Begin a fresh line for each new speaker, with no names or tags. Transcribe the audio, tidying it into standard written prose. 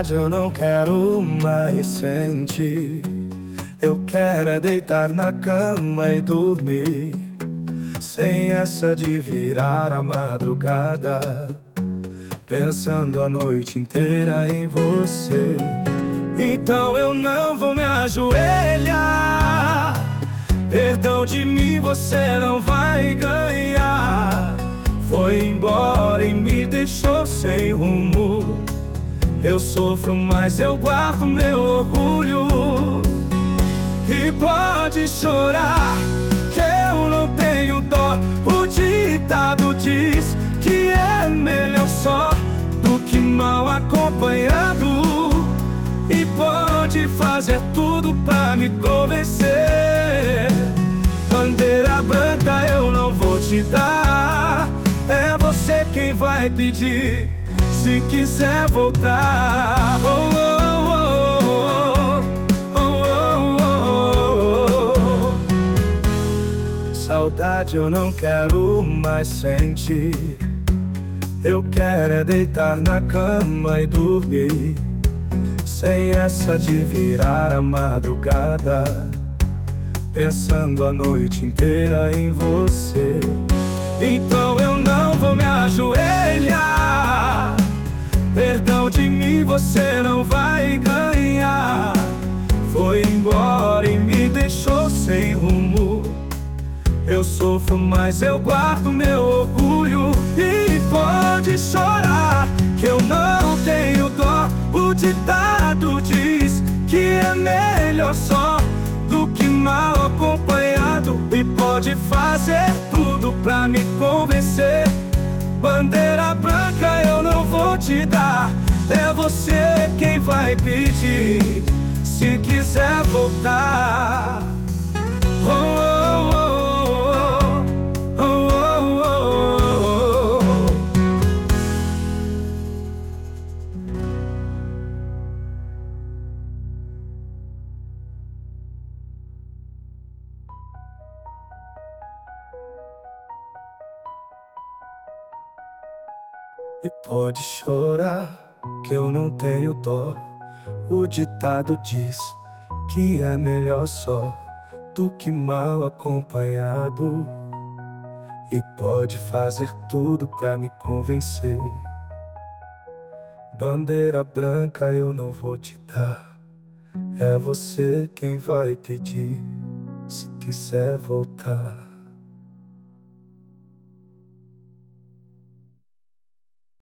saudade eu não quero mais sentir. Eu quero é deitar na cama e dormir, sem essa de virar a madrugada, pensando a noite inteira em você. Então eu não vou me ajoelhar. Perdão de mim você não vai ganhar. Foi embora e me deixou sem rumo. Eu sofro, mas eu guardo meu orgulho. E pode chorar, que eu não tenho dó. O ditado diz que é melhor só do que mal acompanhado. E pode fazer tudo pra me convencer. Bandeira branca eu não vou te dar. É você quem vai pedir, se quiser voltar. Oh, oh, oh, oh, oh, oh. Saudade eu não quero mais sentir. Eu quero é deitar na cama e dormir, sem essa de virar a madrugada, pensando a noite inteira em você. Então eu não vou me ajoelhar. Perdão de mim você não vai ganhar. Foi embora e me deixou sem rumo. Eu sofro, mas eu guardo meu orgulho. E pode chorar, que eu não tenho dó. O ditado diz que é melhor só do que mal acompanhado. E pode fazer tudo pra me convencer. Bandeira branca eu não vou te dar. É você quem vai pedir, se quiser voltar. Oh, oh, oh, oh, oh, oh, oh. E pode chorar, que eu não tenho dó. O ditado diz que é melhor só do que mal acompanhado. E pode fazer tudo pra me convencer. Bandeira branca eu não vou te dar. É você quem vai pedir, se quiser voltar.